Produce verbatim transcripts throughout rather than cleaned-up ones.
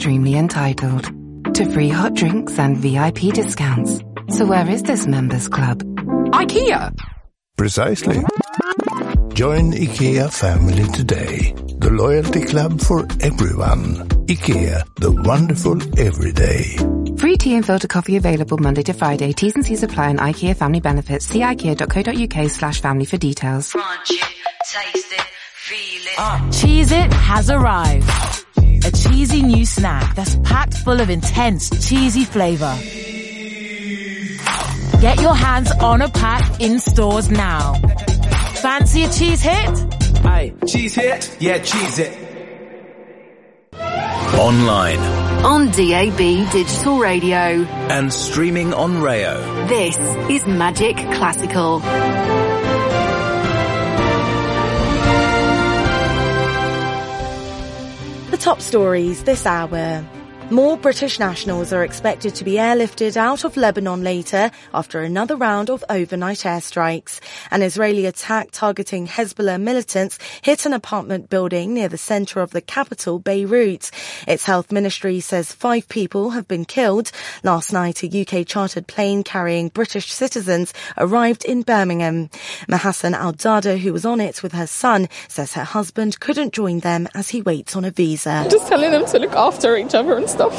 extremely entitled to free hot drinks and V I P discounts. So where is this members club? IKEA! Precisely. Join IKEA family today. The loyalty club for everyone. IKEA, the wonderful everyday. Free tea and filter coffee available Monday to Friday. T's and C's apply on IKEA family benefits. See ikea.co.uk slash family for details. Crunch it, taste it, feel it. Uh, Cheez-It has arrived. A cheesy new snack that's packed full of intense, cheesy flavour. Get your hands on a pack in stores now. Fancy a cheese hit? Aye, cheese hit? Yeah, cheese it. Online. On D A B Digital Radio. And streaming on Rayo. This is Magic Classical. The top stories this hour. More British nationals are expected to be airlifted out of Lebanon later after another round of overnight airstrikes. An Israeli attack targeting Hezbollah militants hit an apartment building near the centre of the capital, Beirut. Its health ministry says five people have been killed. Last night, a U K chartered plane carrying British citizens arrived in Birmingham. Mahassan Al-Dada, who was on it with her son, says her husband couldn't join them as he waits on a visa. Just telling them to look after each other and stuff.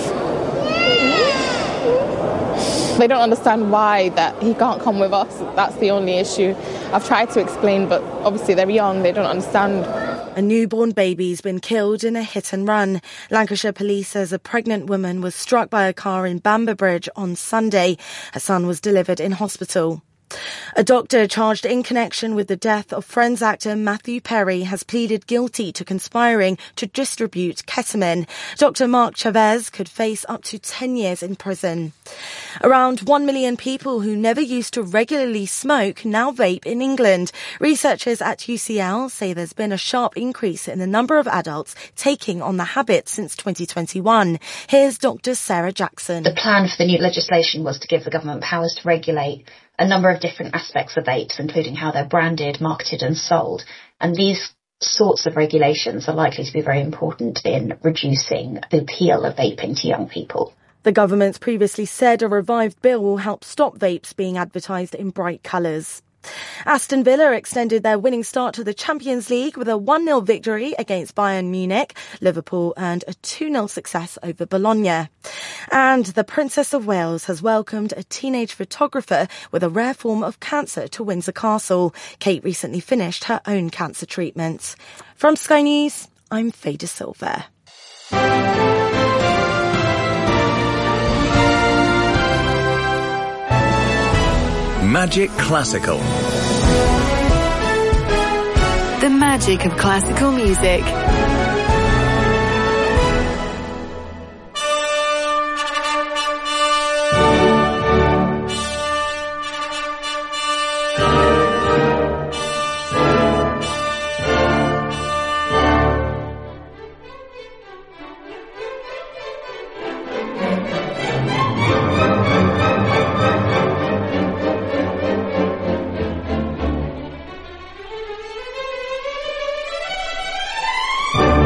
They don't understand why that he can't come with us. That's the only issue. I've tried to explain, but obviously they're young, they don't understand. A newborn baby's been killed in a hit and run. Lancashire police says a pregnant woman was struck by a car in Bamber Bridge on Sunday. Her son was delivered in hospital. A doctor charged in connection with the death of Friends actor Matthew Perry has pleaded guilty to conspiring to distribute ketamine. Doctor Mark Chavez could face up to ten years in prison. Around one million people who never used to regularly smoke now vape in England. Researchers at U C L say there's been a sharp increase in the number of adults taking on the habit since twenty twenty-one. Here's Doctor Sarah Jackson. The plan for the new legislation was to give the government powers to regulate a number of different aspects of vapes, including how they're branded, marketed and sold. And these sorts of regulations are likely to be very important in reducing the appeal of vaping to young people. The government's previously said a revived bill will help stop vapes being advertised in bright colours. Aston Villa extended their winning start to the Champions League with a one nil victory against Bayern Munich. Liverpool earned a two nil success over Bologna. And the Princess of Wales has welcomed a teenage photographer with a rare form of cancer to Windsor Castle. Kate recently finished her own cancer treatment. From Sky News, I'm Faye De Silva. Magic Classical. The magic of classical music. Bye.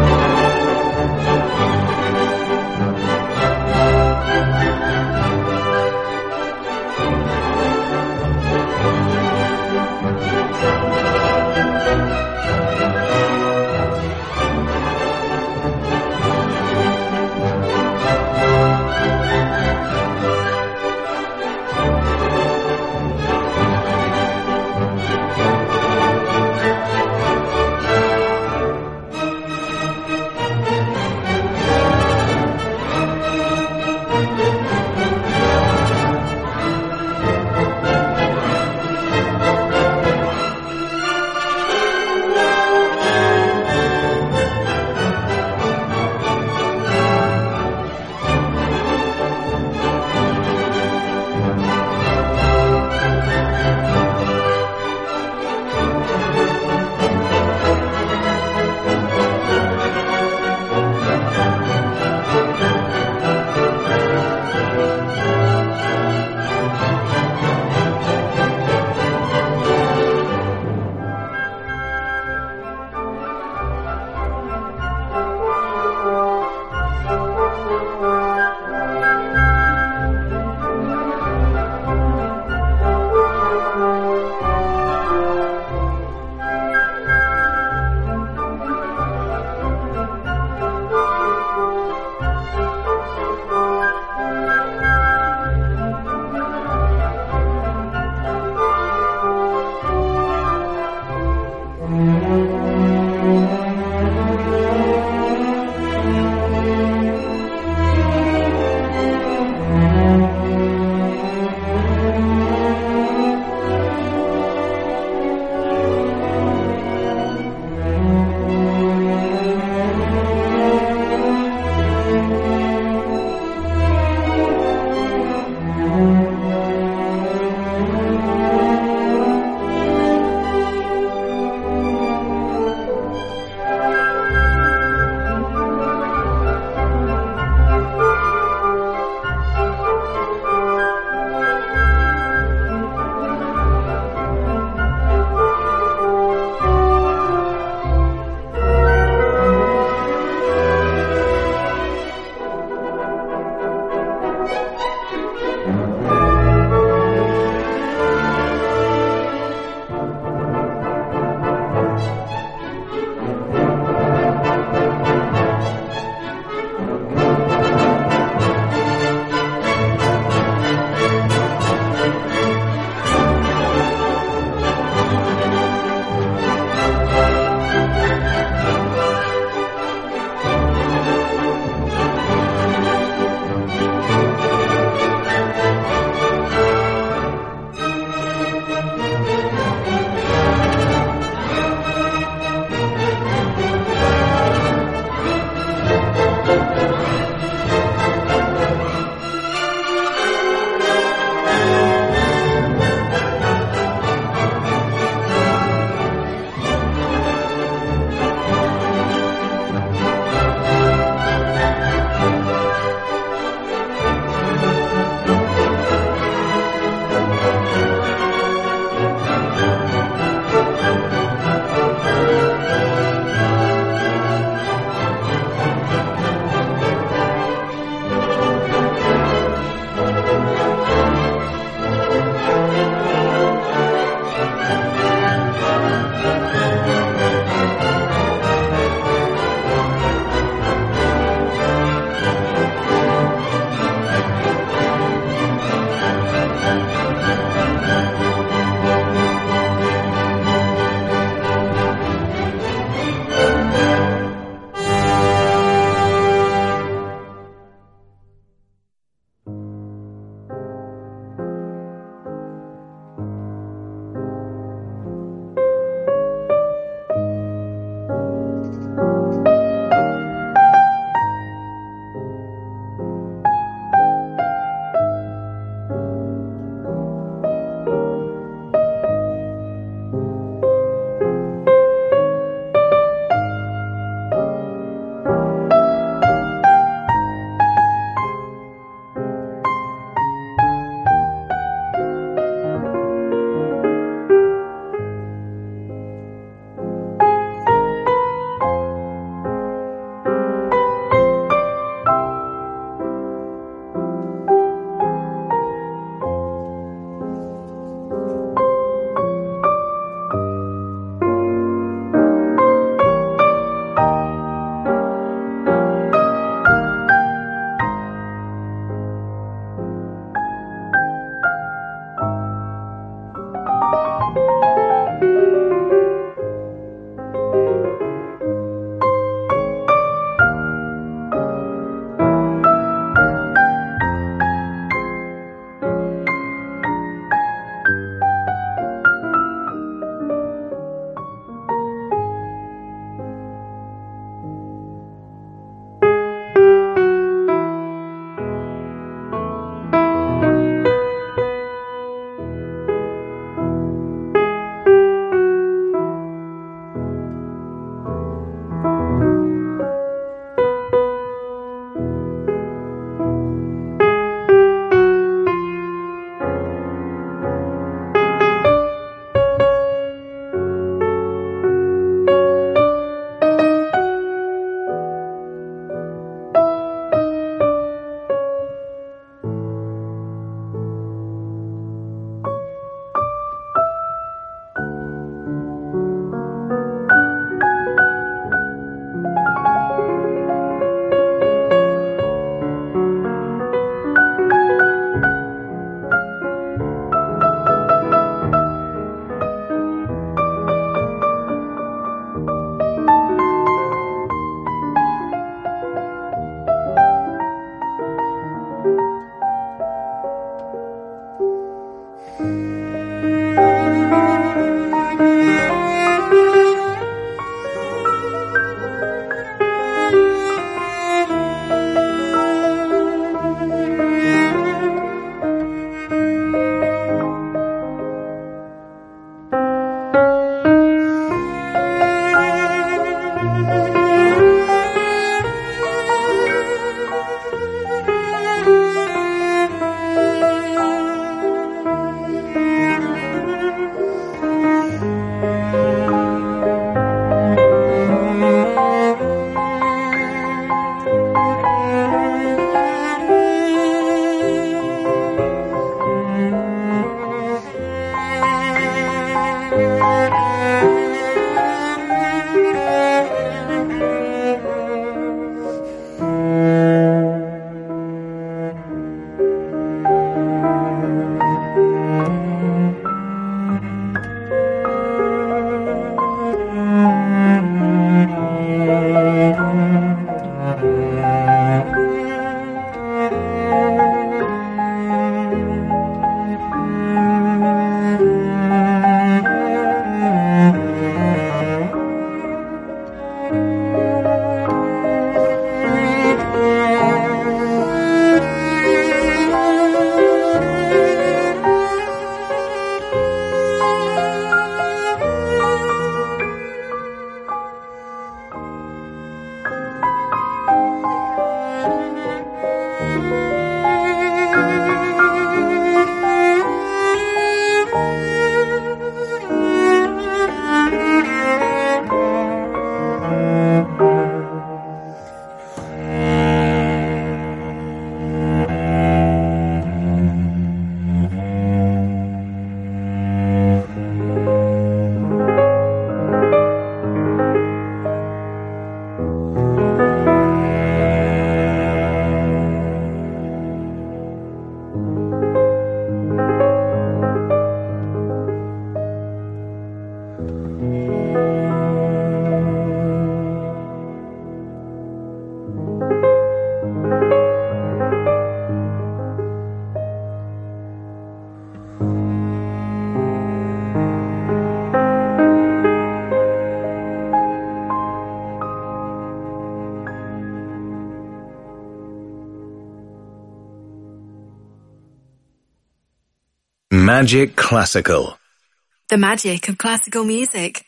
Magic Classical. The magic of classical music.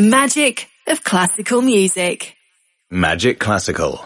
The magic of classical music. Magic Classical.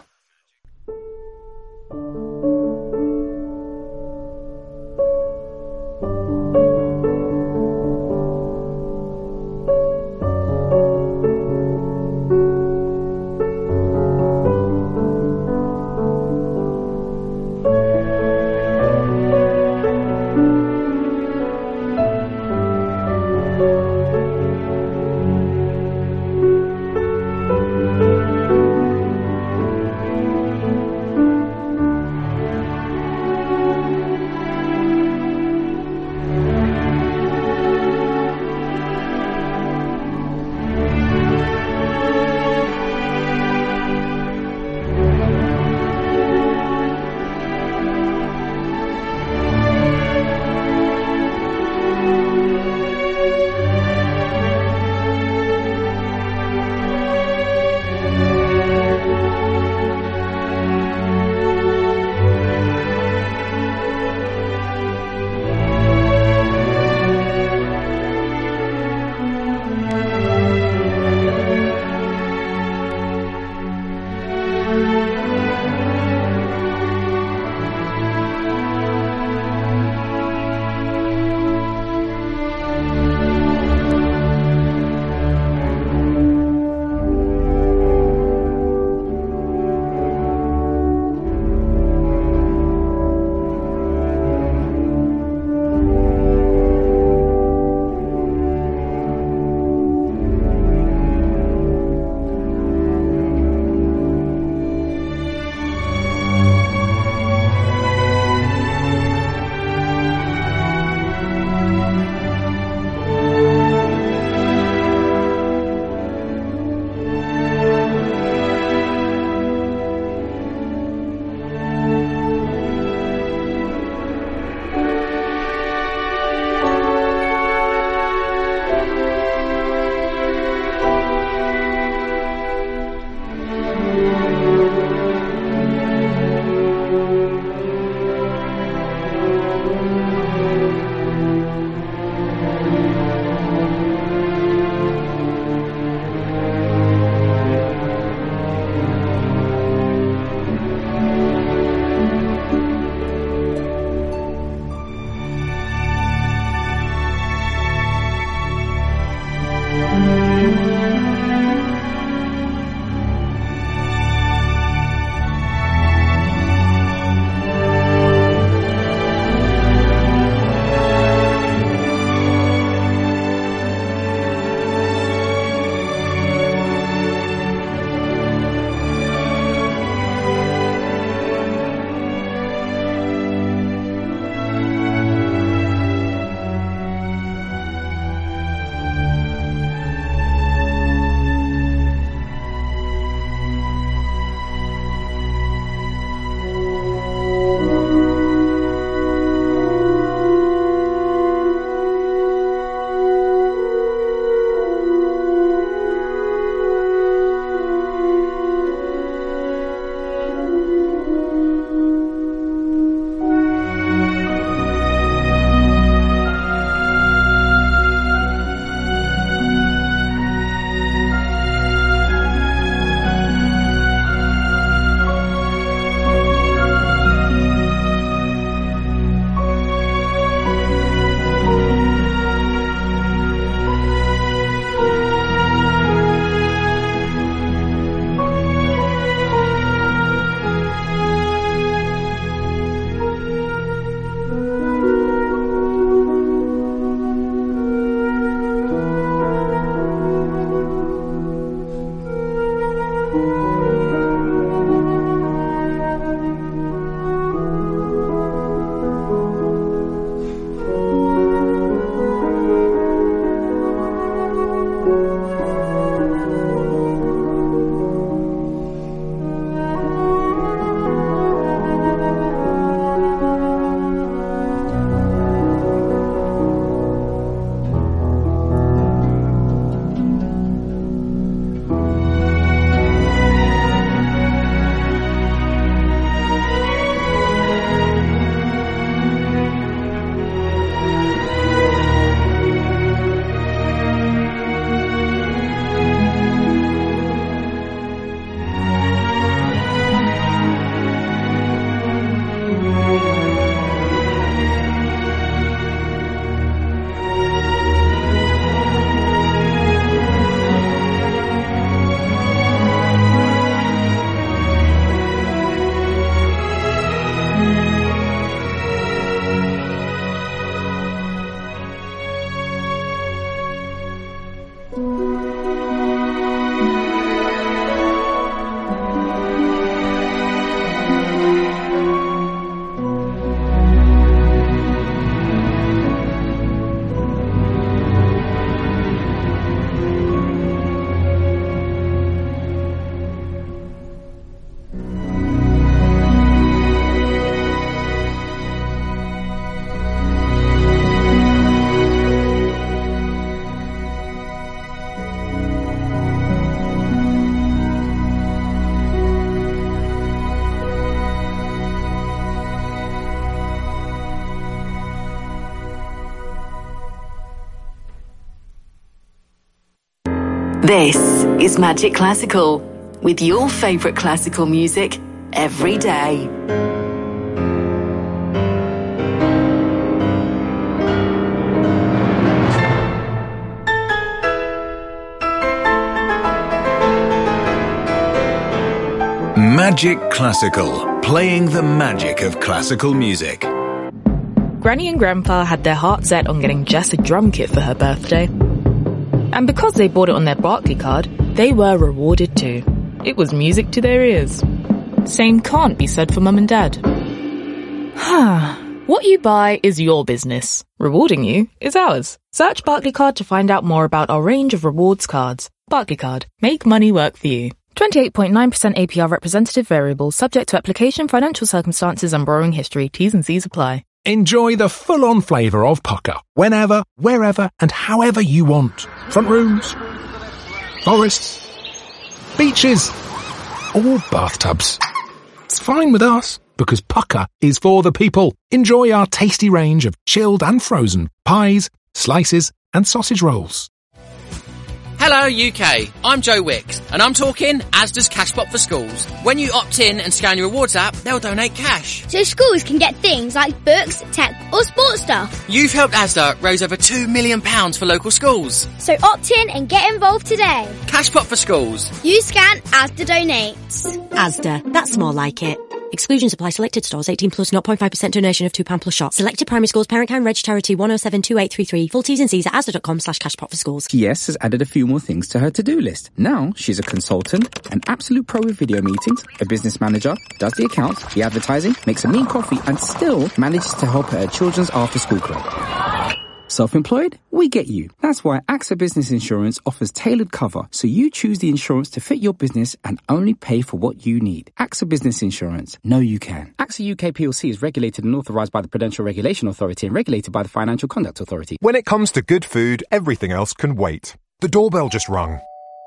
This is Magic Classical, with your favourite classical music every day. Magic Classical, playing the magic of classical music. Granny and Grandpa had their heart set on getting Jess a drum kit for her birthday. And because they bought it on their Barclay card, they were rewarded too. It was music to their ears. Same can't be said for Mum and Dad. What you buy is your business. Rewarding you is ours. Search Barclay card to find out more about our range of rewards cards. Barclay card. Make money work for you. twenty-eight point nine percent A P R representative variable, subject to application, financial circumstances and borrowing history. T's and C's apply. Enjoy the full-on flavour of Pucker, whenever, wherever and however you want. Front rooms, forests, beaches, or bathtubs. It's fine with us, because Pucker is for the people. Enjoy our tasty range of chilled and frozen pies, slices and sausage rolls. Hello U K, I'm Joe Wicks, and I'm talking Asda's Cashpot for Schools. When you opt in and scan your rewards app, they'll donate cash. So schools can get things like books, tech or sports stuff. You've helped Asda raise over two million pounds for local schools. So opt in and get involved today. Cashpot for Schools. You scan, Asda donates. Asda, that's more like it. Exclusions apply. Selected stores. eighteen plus zero point five percent donation of two pounds plus shop. Selected primary schools. Parent Count Reg Charity one oh seven two eight three three. Full T's and C's at asda.com slash cashpot for schools. Yes has added a few more things to her to-do list. Now she's a consultant, an absolute pro with video meetings, a business manager, does the accounts, the advertising, makes a mean coffee and still manages to help at her children's after-school club. Self-employed? We get you. That's why AXA Business Insurance offers tailored cover, so you choose the insurance to fit your business and only pay for what you need. AXA Business Insurance. Know you can. AXA U K P L C is regulated and authorised by the Prudential Regulation Authority and regulated by the Financial Conduct Authority. When it comes to good food, everything else can wait. The doorbell just rung.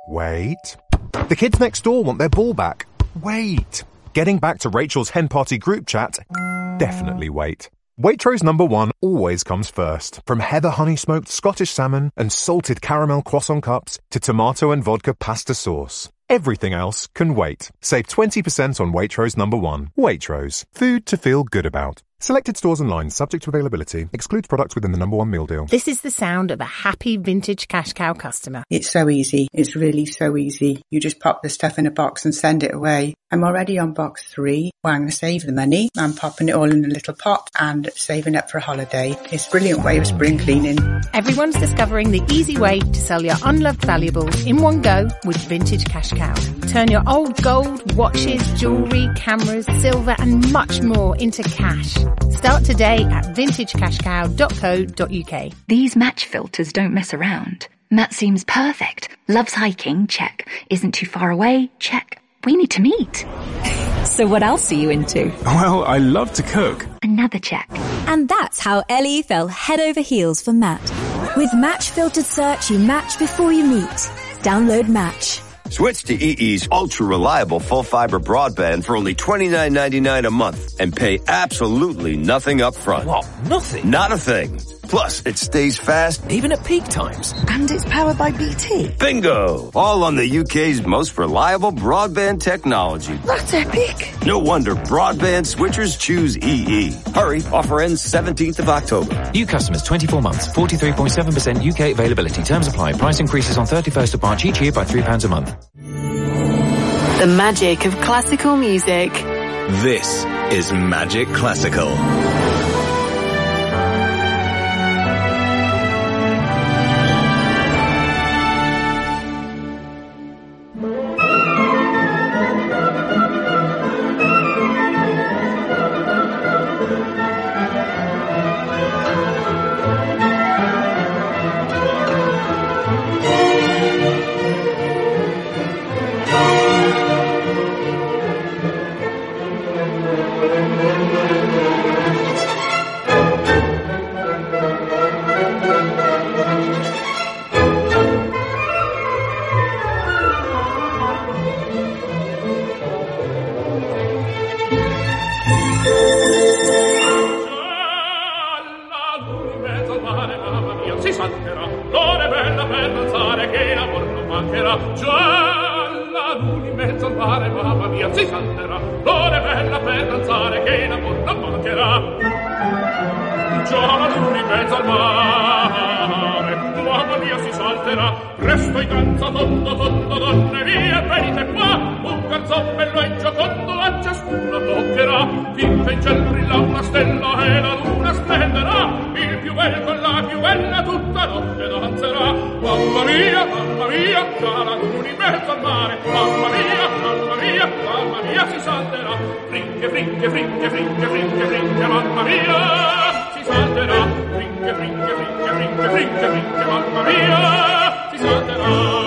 Wait. The kids next door want their ball back. Wait. Getting back to Rachel's hen party group chat? Definitely wait. Waitrose number one always comes first. From heather honey smoked Scottish salmon and salted caramel croissant cups to tomato and vodka pasta sauce. Everything else can wait. Save twenty percent on Waitrose number one. Waitrose. Food to feel good about. Selected stores and lines subject to availability. Excludes products within the number one meal deal. This is the sound of a happy vintage cash cow customer. It's so easy. It's really so easy. You just pop the stuff in a box and send it away. I'm already on box three. Well, I'm going to save the money. I'm popping it all in a little pot and saving up for a holiday. It's a brilliant way of spring cleaning. Everyone's discovering the easy way to sell your unloved valuables in one go with Vintage Cash Cow. Turn your old gold, watches, jewellery, cameras, silver and much more into cash. Start today at vintage cash cow dot co dot uk. These match filters don't mess around. Matt seems perfect. Loves hiking, check. Isn't too far away, check. We need to meet. So what else are you into? Well, I love to cook. Another check. And that's how Ellie fell head over heels for Matt. With Match Filtered Search, you match before you meet. Download Match. Switch to E E's ultra-reliable full-fiber broadband for only twenty-nine ninety-nine a month and pay absolutely nothing up front. What? Nothing? Not a thing. Plus, it stays fast. Even at peak times. And it's powered by B T. Bingo! All on the U K's most reliable broadband technology. That's epic. No wonder broadband switchers choose E E. Hurry, offer ends seventeenth of October. New customers twenty-four months, forty-three point seven percent U K availability. Terms apply. Price increases on thirty-first of March each year by three pounds a month. The magic of classical music. This is Magic Classical. saltare, mamma mia, si salterà. L'ora è bella per danzare, che in amor non mancherà. Già la luna in mezzo al mare, mamma mia, si salterà. Presto in danza, tondo, tondo, donne mie, venite qua. Un garzon bello e giocondo a ciascuno toccherà. Finché in ciel brilla una stella e la luna splenderà. Il più bel con la più bella tutta notte danzerà. Mamma mia, mamma mia, già la luna in mezzo al mare. Mamma mia, mamma mia, mamma mia, si salterà. Frinche, frinche, frinche, frinche, frinche, frinche, mamma mia, si salterà. Frinche, frinche, frinche, frinche, frinche, frinche, mamma mia, si salterà.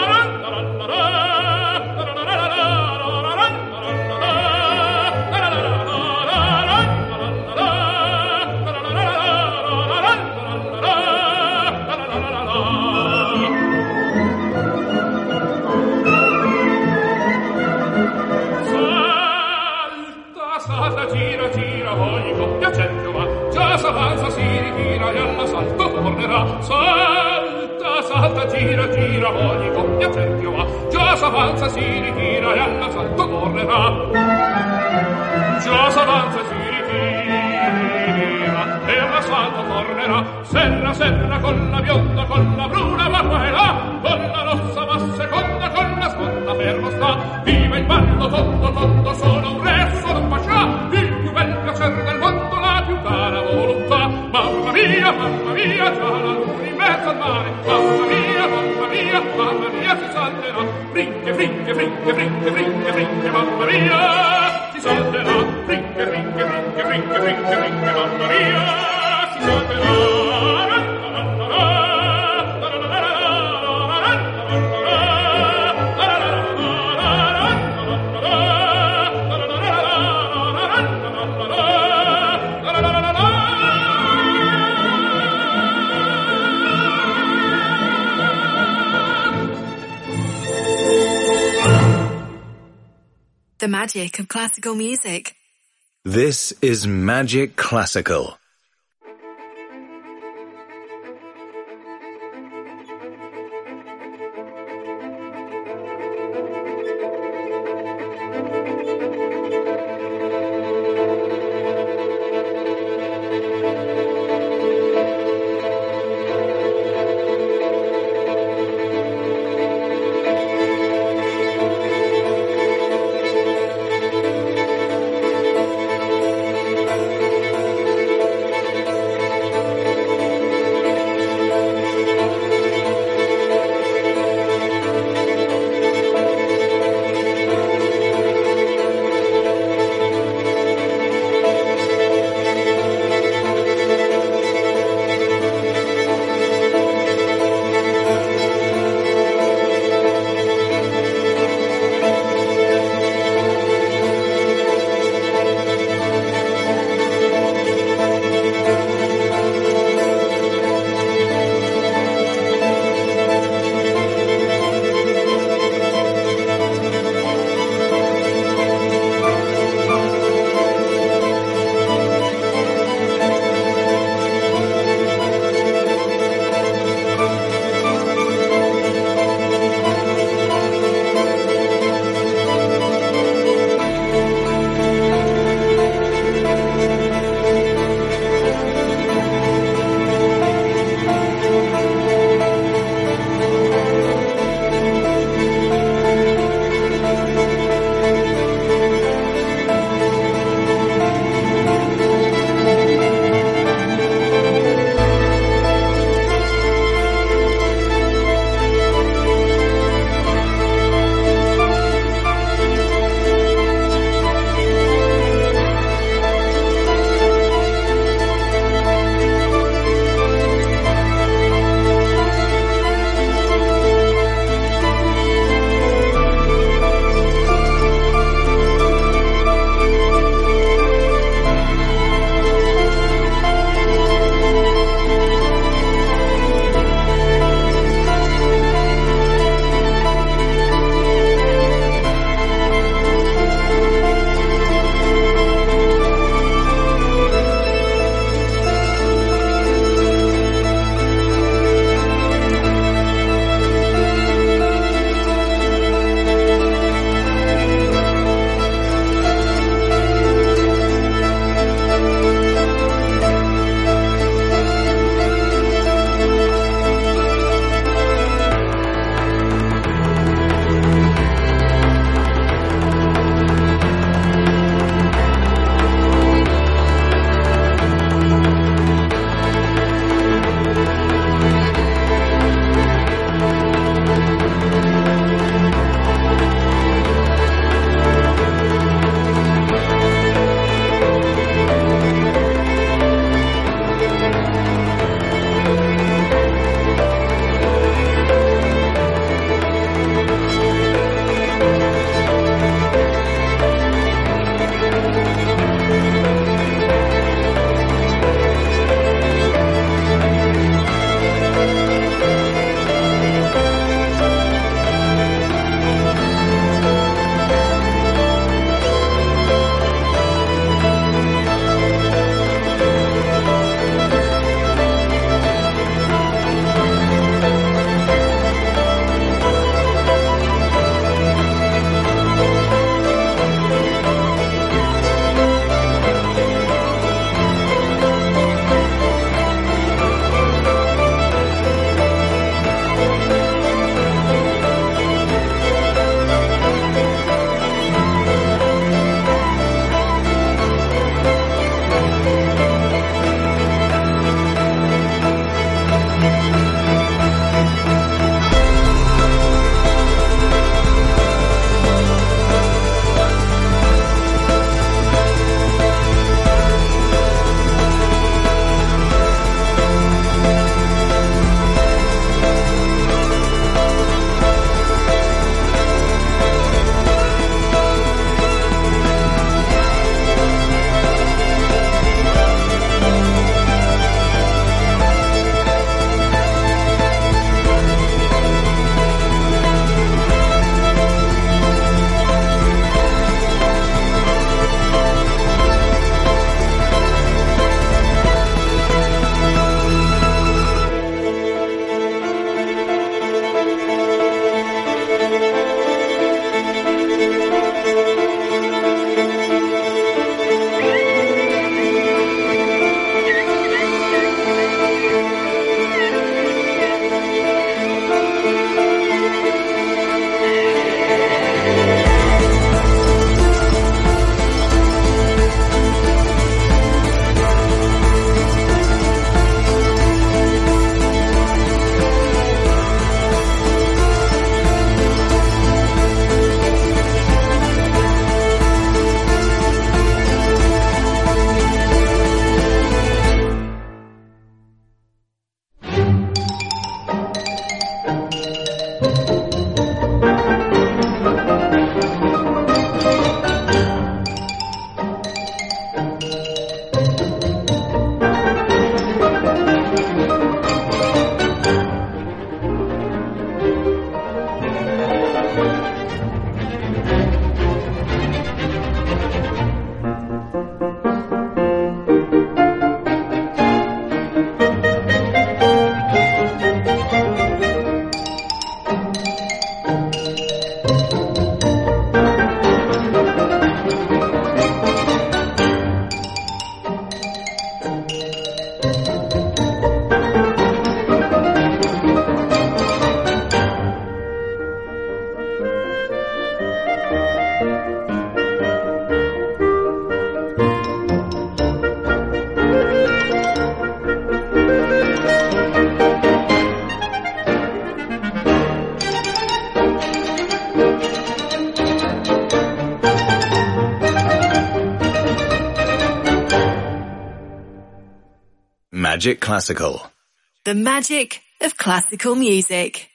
S'avanza, si ritira e all'assalto tornerà. Salta, salta, gira, gira, ogni coppia cerchio va. Già s'avanza, si ritira e all'assalto tornerà. Già s'avanza, si ritira e all'assalto tornerà. Serra, serra, con la bionda, con la bruna, va qua e là. Con la rossa va seconda, con la sponda fermo sta. Viva il ballo, tondo, tondo, sono un re, sono un pascià. Il più bel piacere del mondo, la più cara volontà. Mamma mia, mamma mia, già la luna in mezzo al mare. Mamma mia, mamma mia, mamma mia, si salterà. Frinche, frinche, frinche, frinche, frinche, frinche, mamma mia, si salterà. Frinche, frinche, frinche, frinche, frinche, frinche, mamma mia, si salterà. The magic of classical music. This is Magic Classical. Magic Classical. The magic of classical music.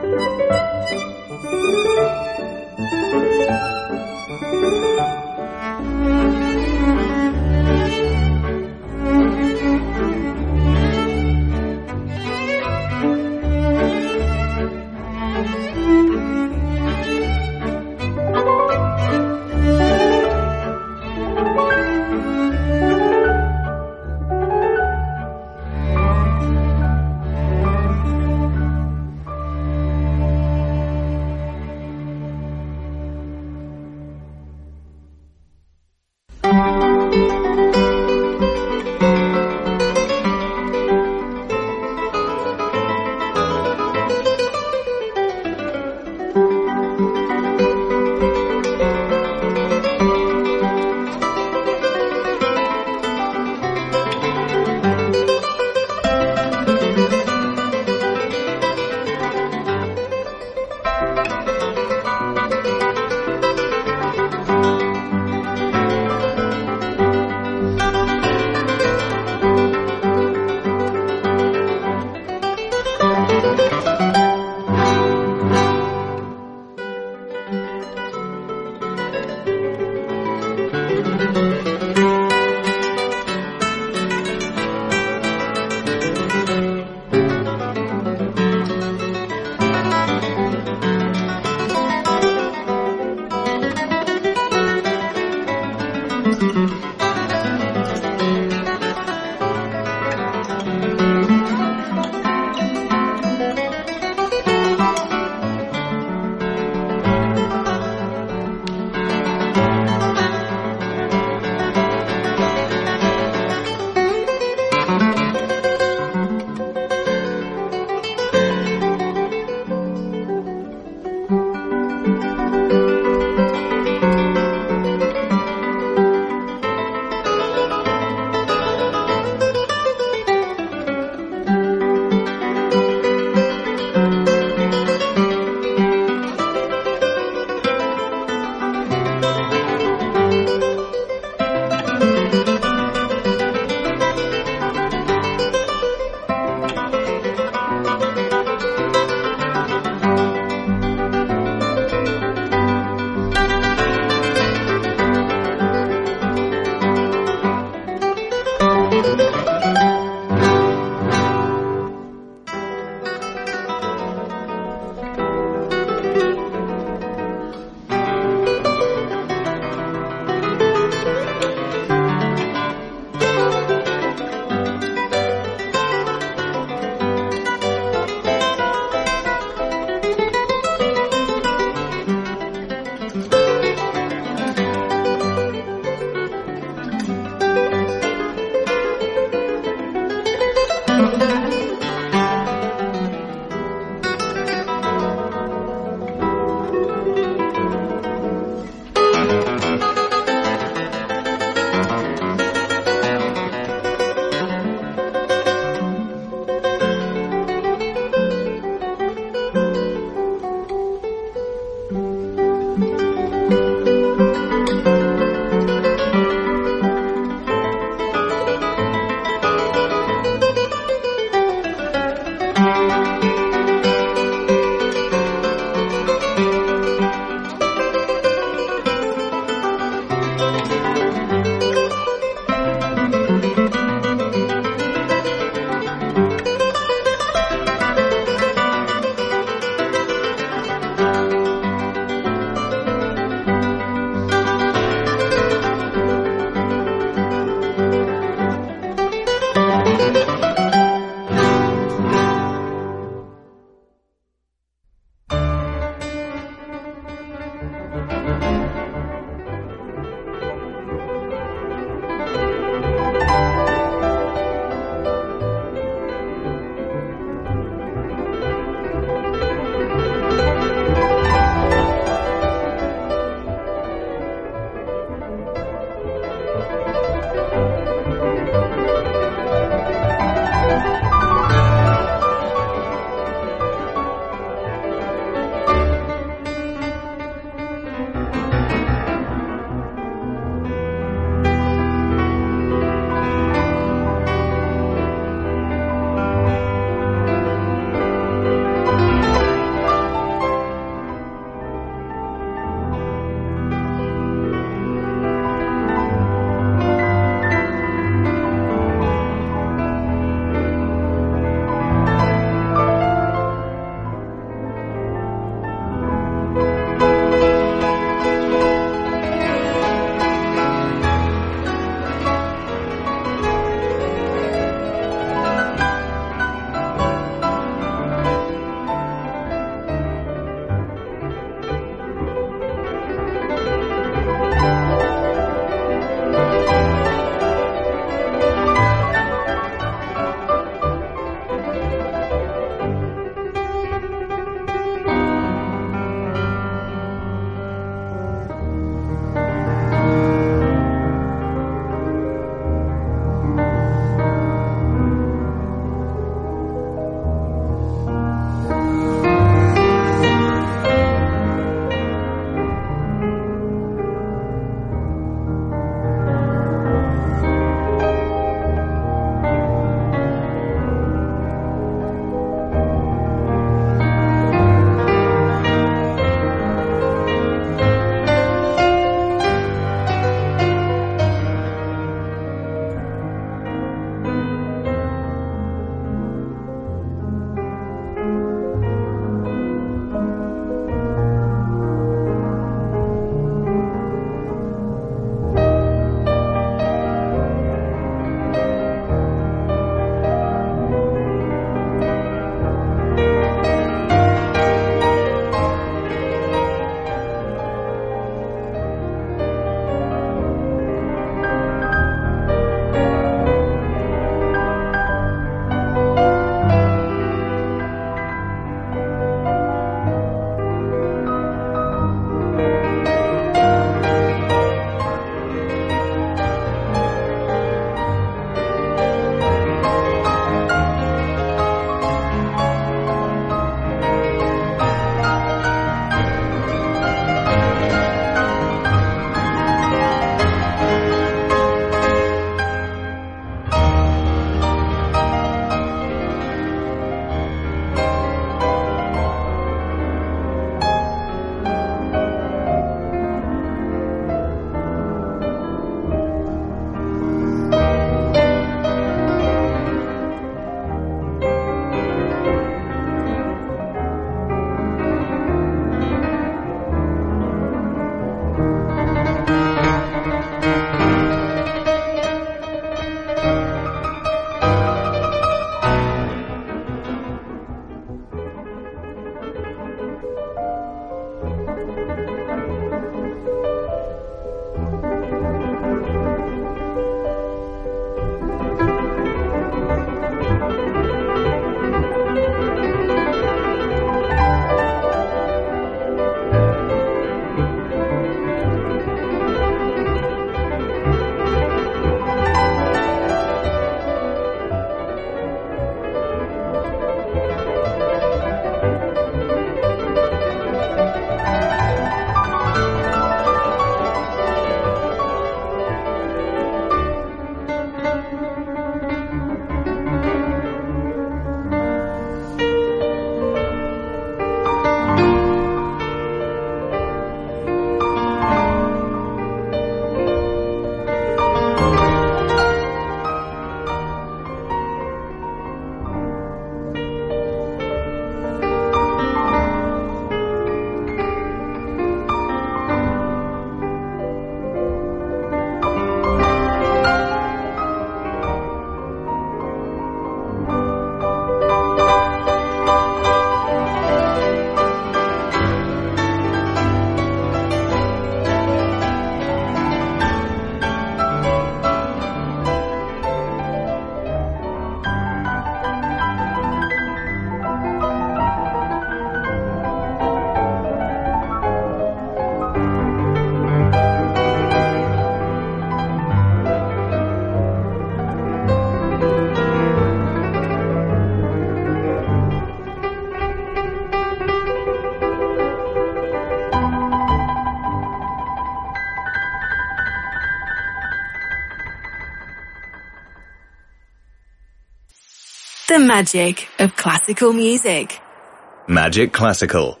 The magic of classical music. Magic Classical.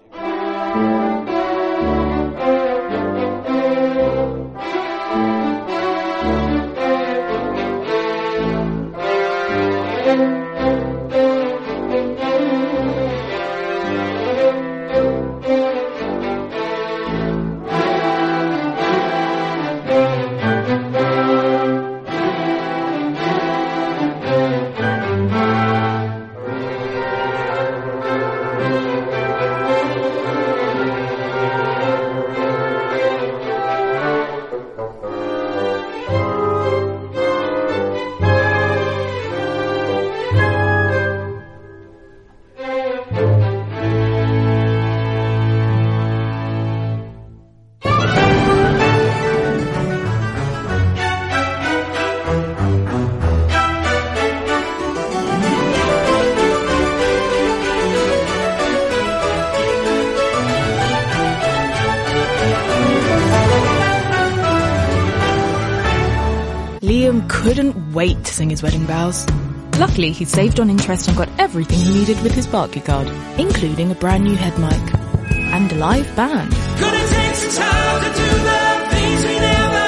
Couldn't wait to sing his wedding vows. Luckily, he saved on interest and got everything he needed with his Barclay card, including a brand new head mic and a live band. Gonna take some time to do the things we never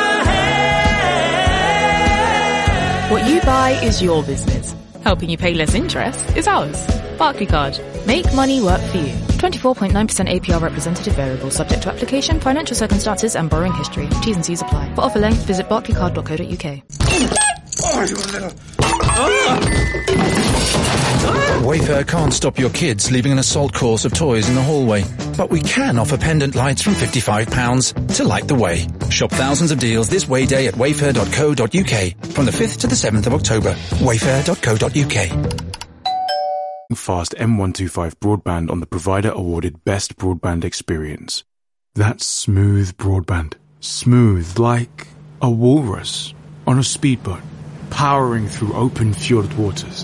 had. What you buy is your business. Helping you pay less interest is ours. Barclay card. Make money work for you. twenty-four point nine percent A P R representative variable, subject to application, financial circumstances and borrowing history. T's and C's apply. For offer length, visit barclaycard dot co dot uk. Oh, you little... Wayfair can't stop your kids leaving an assault course of toys in the hallway, but we can offer pendant lights from fifty-five pounds to light the way. Shop thousands of deals this way day at wayfair dot co dot uk from the fifth to the seventh of October. wayfair dot co dot uk. Fast M one twenty-five broadband on the provider awarded Best Broadband Experience. That's smooth broadband. Smooth like a walrus on a speedboat, powering through open fjord waters.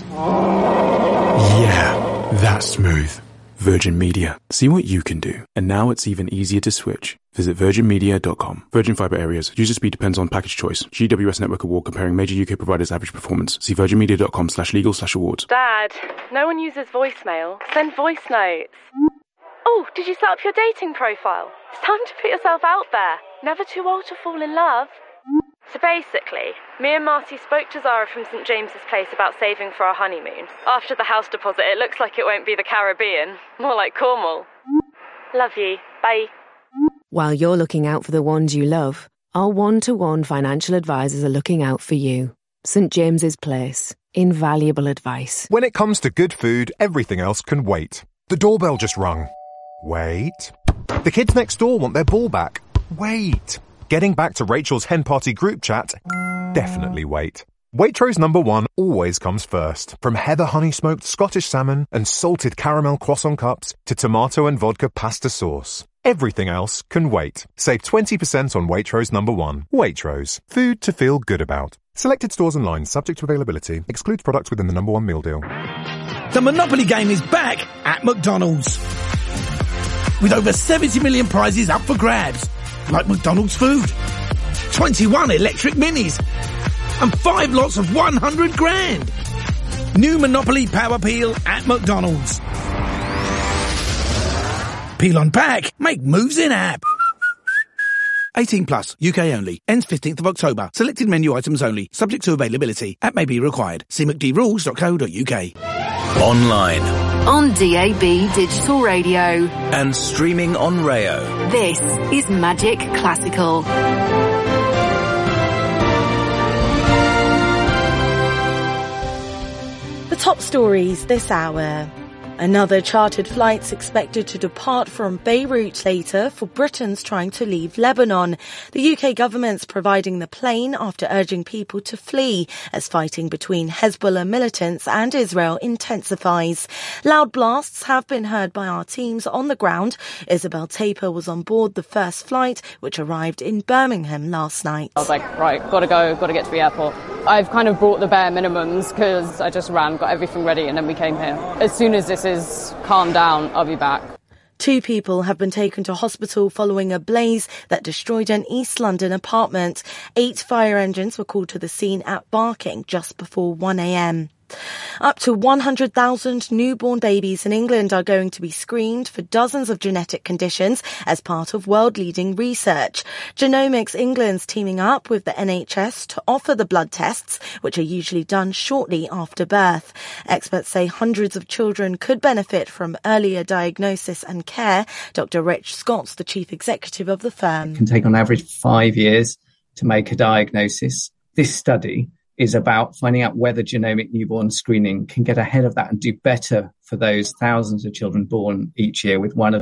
Yeah, that's smooth. Virgin Media. See what you can do. And now it's even easier to switch. Visit virgin media dot com. Virgin Fibre Areas. User speed depends on package choice. G W S Network Award comparing major U K providers' average performance. See virgin media dot com slash legal slash awards. Dad, no one uses voicemail. Send voice notes. Oh, did you set up your dating profile? It's time to put yourself out there. Never too old to fall in love. So basically, me and Marty spoke to Zara from St James's Place about saving for our honeymoon. After the house deposit, it looks like it won't be the Caribbean. More like Cornwall. Love you. Bye. While you're looking out for the ones you love, our one-to-one financial advisors are looking out for you. St James's Place. Invaluable advice. When it comes to good food, everything else can wait. The doorbell just rung. Wait. The kids next door want their ball back. Wait. Getting back to Rachel's hen party group chat? Definitely wait. Waitrose number one always comes first. From heather honey smoked Scottish salmon and salted caramel croissant cups to tomato and vodka pasta sauce. Everything else can wait. Save twenty percent on Waitrose number one. Waitrose. Food to feel good about. Selected stores and lines subject to availability. Excludes products within the number one meal deal. The Monopoly game is back at McDonald's. With over seventy million prizes up for grabs. Like McDonald's food, twenty-one electric minis, and five lots of one hundred grand. New Monopoly Power Peel at McDonald's. Peel on pack, make moves in app. eighteen plus, U K only. Ends fifteenth of October. Selected menu items only. Subject to availability. App may be required. See m c d rules dot co dot u k. Online. On D A B Digital Radio. And streaming on Rayo. This is Magic Classical. The top stories this hour. Another chartered flight's expected to depart from Beirut later for Britons trying to leave Lebanon. The U K government's providing the plane after urging people to flee as fighting between Hezbollah militants and Israel intensifies. Loud blasts have been heard by our teams on the ground. Isabel Taper was on board the first flight, which arrived in Birmingham last night. I was like, right, gotta go, gotta get to the airport. I've kind of brought the bare minimums because I just ran, got everything ready, and then we came here. As soon as this is calmed down, I'll be back. Two people have been taken to hospital following a blaze that destroyed an East London apartment. Eight fire engines were called to the scene at Barking just before one a m. Up to one hundred thousand newborn babies in England are going to be screened for dozens of genetic conditions as part of world-leading research. Genomics England's teaming up with the N H S to offer the blood tests, which are usually done shortly after birth. Experts say hundreds of children could benefit from earlier diagnosis and care. Doctor Rich Scott's the chief executive of the firm. It can take on average five years to make a diagnosis. This study is about finding out whether genomic newborn screening can get ahead of that and do better for those thousands of children born each year with one of